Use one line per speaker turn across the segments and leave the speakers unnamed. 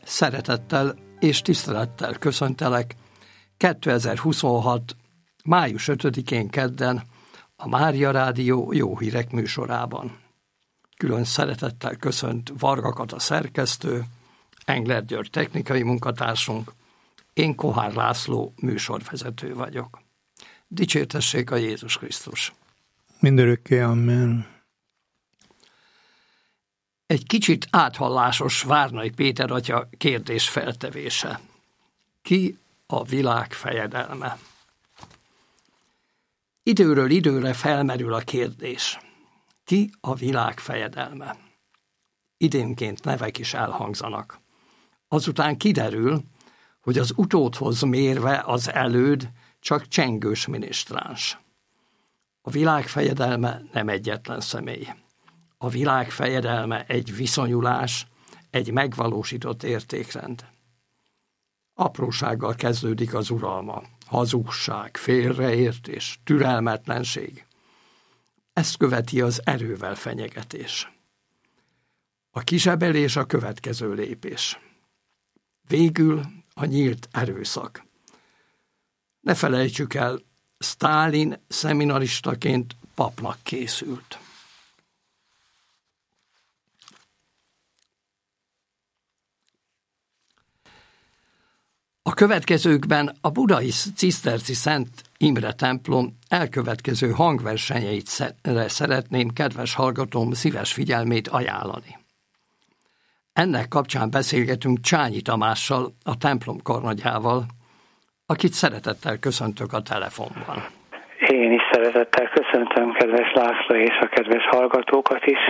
Szeretettel és tisztelettel köszöntelek 2026. május 5-én kedden a Mária Rádió Jó Hírek műsorában. Külön szeretettel köszönt Varga Kata szerkesztő, Engler György technikai munkatársunk, én Kohár László műsorvezető vagyok. Dicsértessék a Jézus Krisztus!
Mindörökké, amen.
Egy kicsit áthallásos Várnai Péter atya kérdés feltevése. Ki a világ fejedelme? Időről időre felmerül a kérdés. Ki a világ fejedelme? Időnként nevek is elhangzanak. Azután kiderül, hogy az utódhoz mérve az előd csak csengős minisztráns. A világ fejedelme nem egyetlen személy. A világ fejedelme egy viszonyulás, egy megvalósított értékrend. Aprósággal kezdődik az uralma, hazugság, félreértés, türelmetlenség. Ezt követi az erővel fenyegetés. A kizsebelés a következő lépés. Végül a nyílt erőszak. Ne felejtsük el, Sztálin szeminaristaként papnak készült. A következőkben a budai ciszterci Szent Imre templom elkövetkező hangversenyeit szeretném kedves hallgatóm szíves figyelmét ajánlani. Ennek kapcsán beszélgetünk Csányi Tamással, a templom karnagyával, akit szeretettel köszöntök a telefonban.
Én is szeretettel köszöntöm kedves László és a kedves hallgatókat is.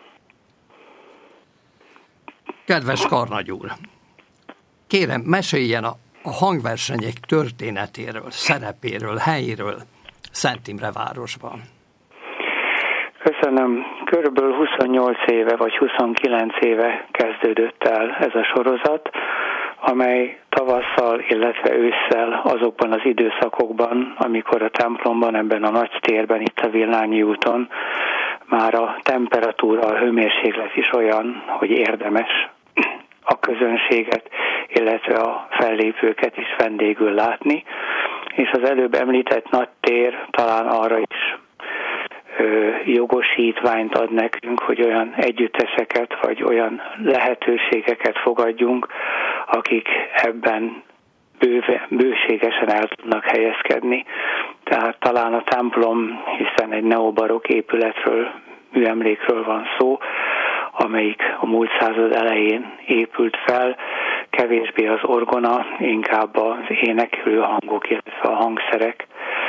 Kedves karnagy úr, kérem, meséljen a hangversenyek történetéről, szerepéről, helyéről Szent Imre városban.
Köszönöm. Körülbelül 28 éve vagy 29 éve kezdődött el ez a sorozat, amely tavasszal, illetve ősszel azokban az időszakokban, amikor a templomban, ebben a nagy térben, itt a Villányi úton már a temperatúra, a hőmérséklet is olyan, hogy érdemes a közönséget, illetve a fellépőket is vendégül látni, és az előbb említett nagy tér talán arra is jogosítványt ad nekünk, hogy olyan együtteseket, vagy olyan lehetőségeket fogadjunk, akik ebben bőségesen el tudnak helyezkedni. Tehát talán a templom, hiszen egy neobarokk épületről, műemlékről van szó, amelyik a múlt század elején épült fel, kevésbé az orgona, inkább az éneklő hangok, illetve a hangszerek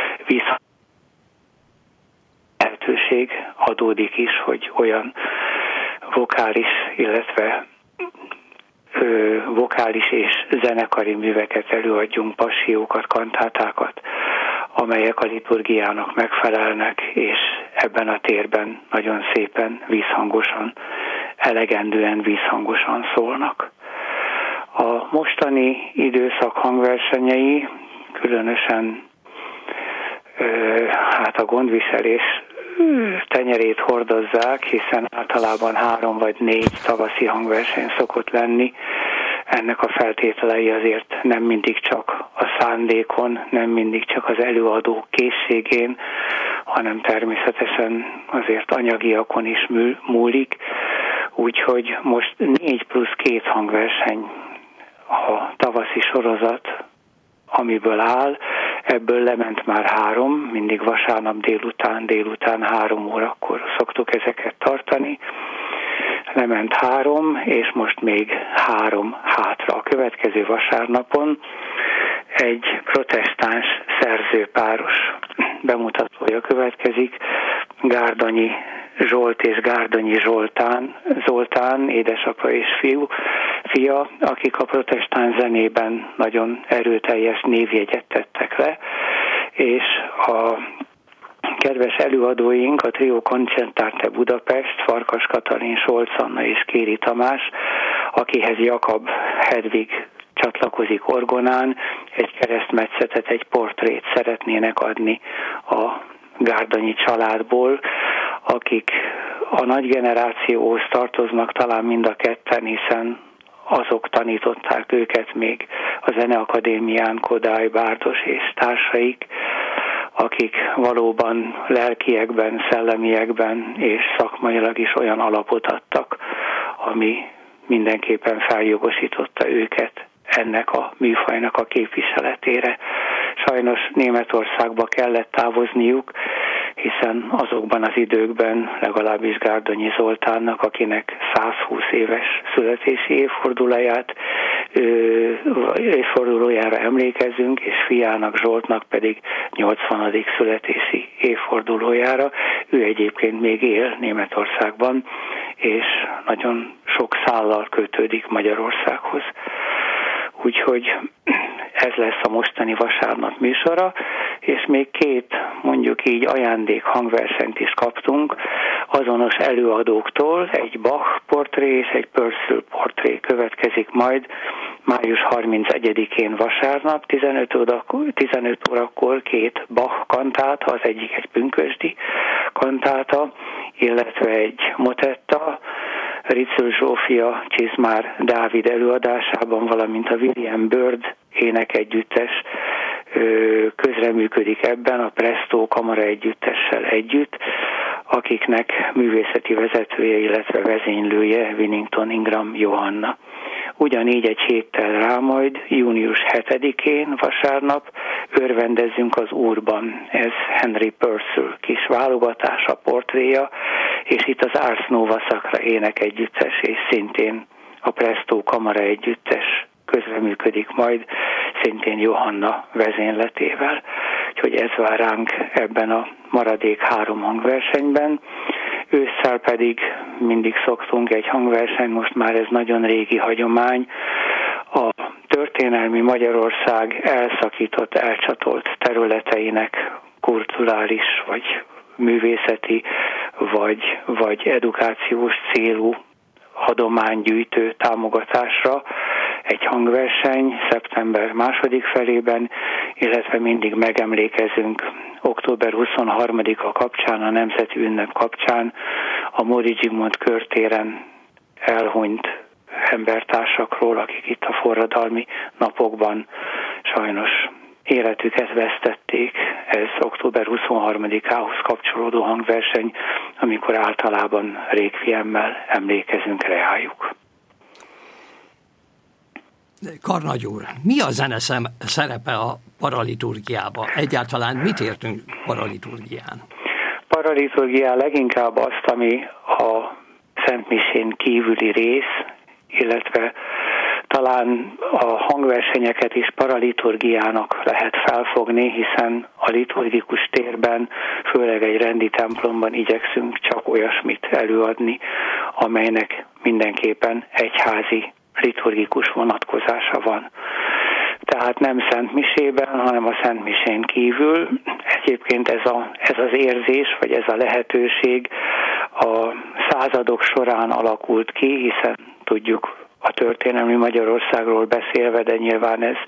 lehetőség adódik is, hogy olyan vokális, illetve vokális és zenekari műveket előadjunk, passiókat, kantátákat, amelyek a liturgiának megfelelnek, és ebben a térben nagyon szépen, vízhangosan, elegendően vízhangosan szólnak. A mostani időszak hangversenyei különösen a gondviselés tenyerét hordozzák, hiszen általában 3 vagy 4 tavaszi hangverseny szokott lenni. Ennek a feltételei azért nem mindig csak a szándékon, nem mindig csak az előadó készségén, hanem természetesen azért anyagiakon is múlik. Úgyhogy most 4+2 hangverseny a tavaszi sorozat, amiből áll. Ebből lement már 3, mindig vasárnap délután 3 órakor szoktuk ezeket tartani. Lement 3, és most még 3 hátra. A következő vasárnapon egy protestáns szerzőpáros bemutatója következik, Gárdonyi Zsolt és Gárdonyi Zoltán, édesapa és fia, akik a protestáns zenében nagyon erőteljes névjegyet tettek le, és a kedves előadóink, a Trio Concertante Budapest, Farkas Katalin, Solc Anna és Kéri Tamás, akihez Jakab Hedvig csatlakozik orgonán, egy keresztmetszetet, egy portrét szeretnének adni a Gárdonyi családból, akik a nagy generációhoz tartoznak talán mind a ketten, hiszen azok tanították őket még a Zeneakadémián, Kodály, Bárdos és társaik, akik valóban lelkiekben, szellemiekben és szakmailag is olyan alapot adtak, ami mindenképpen feljogosította őket ennek a műfajnak a képviseletére. Sajnos Németországba kellett távozniuk, hiszen azokban az időkben legalábbis Gárdonyi Zoltánnak, akinek 120 éves születési évfordulójára emlékezünk, és fiának, Zsoltnak pedig 80. születési évfordulójára. Ő egyébként még él Németországban, és nagyon sok szállal kötődik Magyarországhoz. Úgyhogy ez lesz a mostani vasárnap műsora, és még 2, mondjuk így ajándék hangversenyt is kaptunk azonos előadóktól, egy Bach portré és egy Purcell portré következik majd május 31-én vasárnap 15 órakor 2 Bach kantáta, az egyik egy pünkösdi kantáta, illetve egy motetta, Ritzel Zsófia, Csizmár Dávid előadásában, valamint a William Byrd énekegyüttes közreműködik ebben a Presto kamara együttessel együtt, akiknek művészeti vezetője, illetve vezénylője Winnington Ingram Johanna. Ugyanígy egy héttel rá majd, június 7-én vasárnap örvendezzünk az Úrban. Ez Henry Purcell kis válogatása, portréja, és itt az Ars Nova Sacra énekegyüttes, és szintén a Presto kamara együttes közreműködik majd, szintén Johanna vezényletével. Úgyhogy ez vár ránk ebben a maradék 3 hangversenyben. Ősszel pedig mindig szoktunk egy hangversenyt, most már ez nagyon régi hagyomány, a történelmi Magyarország elszakított, elcsatolt területeinek kulturális, vagy művészeti, vagy edukációs célú adománygyűjtő támogatásra egy hangverseny szeptember 2. felében, illetve mindig megemlékezünk október 23-a kapcsán, a Nemzeti Ünnep kapcsán a Móri Zsigmond körtéren elhunyt embertársakról, akik itt a forradalmi napokban sajnos életüket vesztették. Ez október 23-ához kapcsolódó hangverseny, amikor általában rékviemmel emlékezünk rájuk.
Karnagy úr, mi a zene szerepe a paraliturgiában? Egyáltalán mit értünk paraliturgián?
Paraliturgián leginkább azt, ami a szentmisén kívüli rész, illetve talán a hangversenyeket is paraliturgiának lehet felfogni, hiszen a liturgikus térben, főleg egy rendi templomban igyekszünk csak olyasmit előadni, amelynek mindenképpen egyházi liturgikus vonatkozása van. Tehát nem szentmisében, hanem a szentmisén kívül. Egyébként ez az érzés, vagy ez a lehetőség a századok során alakult ki, hiszen tudjuk a történelmi Magyarországról beszélve, de nyilván ez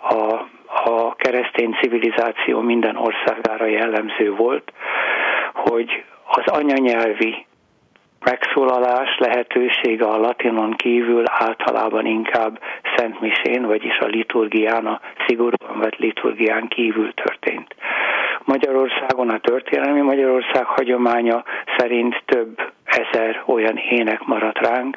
a keresztény civilizáció minden országára jellemző volt, hogy az anyanyelvi megszólalás lehetősége a latinon kívül általában inkább szentmisén, vagyis a liturgián, a szigorúan vett liturgián kívül történt. Magyarországon a történelmi Magyarország hagyománya szerint több ezer olyan ének maradt ránk,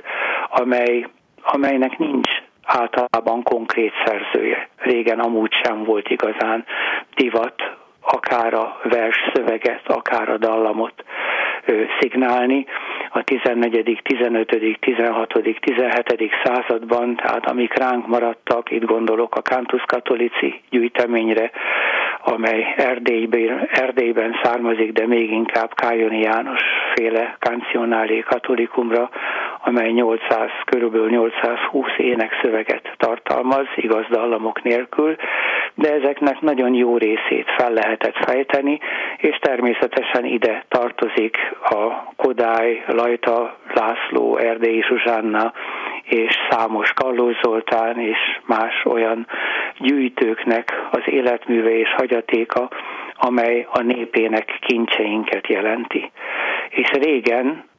amelynek nincs általában konkrét szerzője. Régen amúgy sem volt igazán divat akár a vers szöveget, akár a dallamot szignálni. A 14., 15., 16., 17. században, tehát amik ránk maradtak, itt gondolok a Cantus Catholici gyűjteményre, amely Erdélyben származik, de még inkább Kályoni János féle Cantionale Catholicumra, amely körülbelül 820 énekszöveget tartalmaz, igaz dallamok nélkül, de ezeknek nagyon jó részét fel lehetett fejteni, és természetesen ide tartozik a Kodály, Lajta László, Erdélyi Zsuzsánna és számos Kallós Zoltán és más olyan gyűjtőknek az életműve és hagyatéka, amely a népének kincseinket jelenti. És régen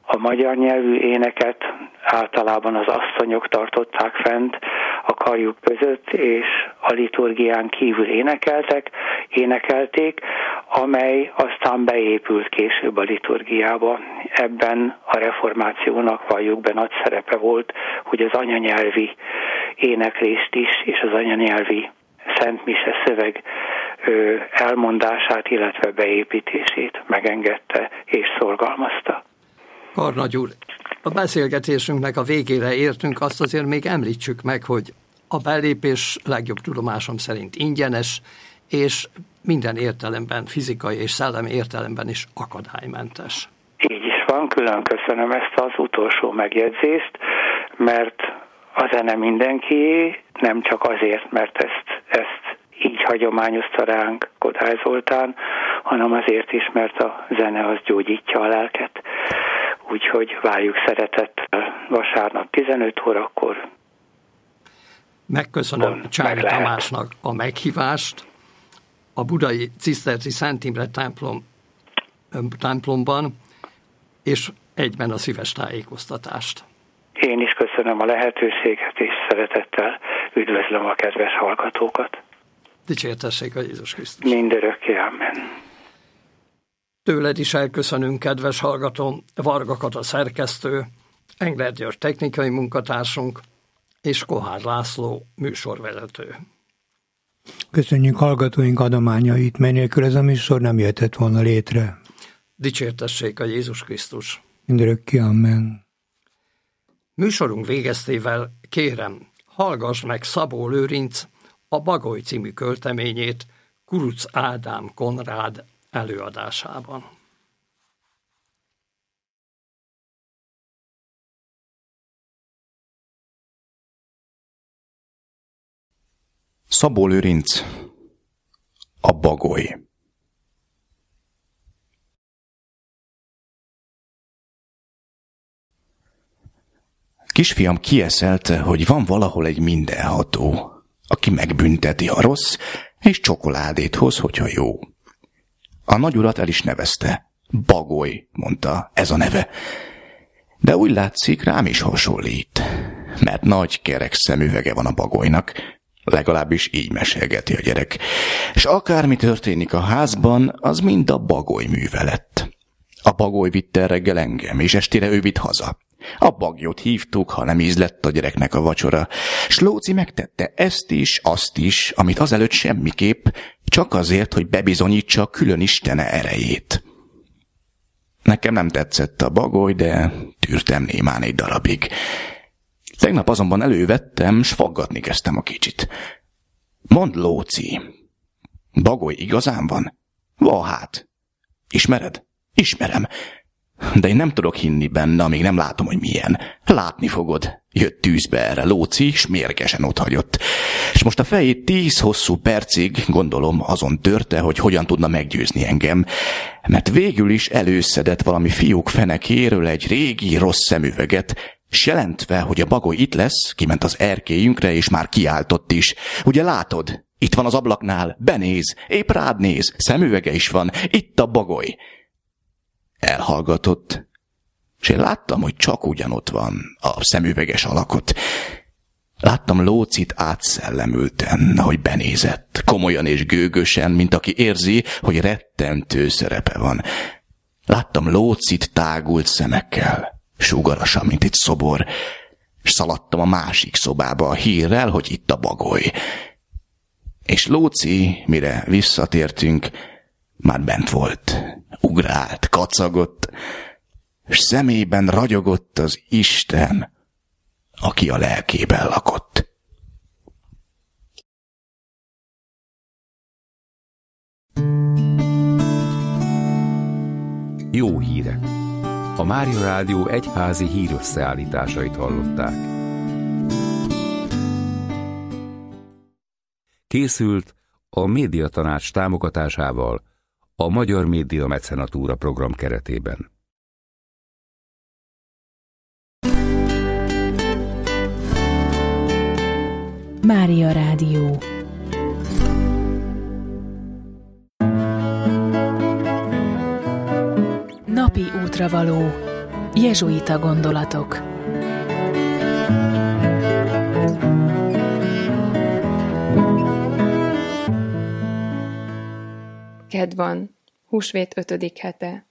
A magyar nyelvű éneket általában az asszonyok tartották fent a karjuk között, és a liturgián kívül énekelték, amely aztán beépült később a liturgiába. Ebben a reformációnak valljuk be nagy szerepe volt, hogy az anyanyelvi éneklést is, és az anyanyelvi szentmise szöveg elmondását, illetve beépítését megengedte és szorgalmazta.
Karnagy úr, a beszélgetésünknek a végére értünk, azt azért még említsük meg, hogy a belépés legjobb tudomásom szerint ingyenes, és minden értelemben, fizikai és szellemi értelemben is akadálymentes.
Így is van, külön köszönöm ezt az utolsó megjegyzést, mert a zene mindenkié, nem csak azért, mert ezt így hagyományozta ránk Kodály Zoltán, hanem azért is, mert a zene az gyógyítja a lelket. Úgyhogy várjuk szeretettel vasárnap 15 órakor.
Megköszönöm Csári Tamásnak a meghívást. A budai Ciszterci Szent Imre templomban, és egyben a szíves tájékoztatást. Én is köszönöm a lehetőséget, és szeretettel üdvözlöm a kedves hallgatókat. Dicsértessék a Jézus Krisztus. Mindörökké, amen. Tőled is elköszönünk, kedves hallgató, Varga Kata szerkesztő, Engler György technikai munkatársunk, és Kohár László műsorvezető.
Köszönjük hallgatóink adományait, mely nélkül ez a műsor nem jöhetett volna létre.
Dicsértessék a Jézus Krisztus.
Mindörökké, amen.
Műsorunk végeztével kérem, hallgass meg Szabó Lőrinc a Bagoly című költeményét Kuruc Ádám Konrád előadásában.
Szabó Lőrinc, a Bagoly. Kisfiam kieszelte, hogy van valahol egy mindenható, aki megbünteti, ha rossz, és csokoládét hoz, hogyha jó. A nagyurat el is nevezte. Bagoly, mondta, ez a neve. De úgy látszik, rám is hasonlít, mert nagy kerek szemüvege van a Bagolynak, legalábbis így mesélgeti a gyerek. És akármi történik a házban, az mind a Bagoly művelet. A Bagoly vitte reggel engem, és estére ő vitt haza. A Bagyot hívtuk, ha nem ízlett a gyereknek a vacsora, s Lóci megtette ezt is, azt is, amit azelőtt semmiképp, csak azért, hogy bebizonyítsa a külön istene erejét. Nekem nem tetszett a Bagoly, de tűrtem némán egy darabig. Tegnap azonban elővettem, s faggatni kezdtem a kicsit. Mondd, Lóci, Bagoly igazán van? Va hát. Ismered? Ismerem. De én nem tudok hinni benne, amíg nem látom, hogy milyen. Látni fogod. Jött tűzbe erre Lóci, s mérgesen otthagyott. És most a fejét 10 hosszú percig, gondolom, azon törte, hogy hogyan tudna meggyőzni engem. Mert végül is előszedett valami fiúk fenekéről egy régi rossz szemüveget, s jelentve, hogy a Bagoly itt lesz, kiment az erkélyünkre, és már kiáltott is. Ugye látod? Itt van az ablaknál, benéz, épp rád néz, szemüvege is van, itt a Bagoly. Elhallgatott, és én láttam, hogy csak ugyanott van a szemüveges alakot. Láttam Lócit átszellemülten, hogy benézett, komolyan és gőgösen, mint aki érzi, hogy rettentő szerepe van. Láttam Lócit tágult szemekkel, sugarasan, mint egy szobor, és szaladtam a másik szobába a hírrel, hogy itt a Bagoly. És Lóci, mire visszatértünk, már bent volt, ugrált, kacagott, s szemében ragyogott az Isten, aki a lelkében lakott.
Jó hírek! A Mária Rádió egyházi hírösszeállításait hallották. Készült a Médiatanács támogatásával a Magyar Média Mecenatúra program keretében.
Mária Rádió. Napi útravaló. Jezsuita gondolatok.
Kedd van, húsvét 5. hete.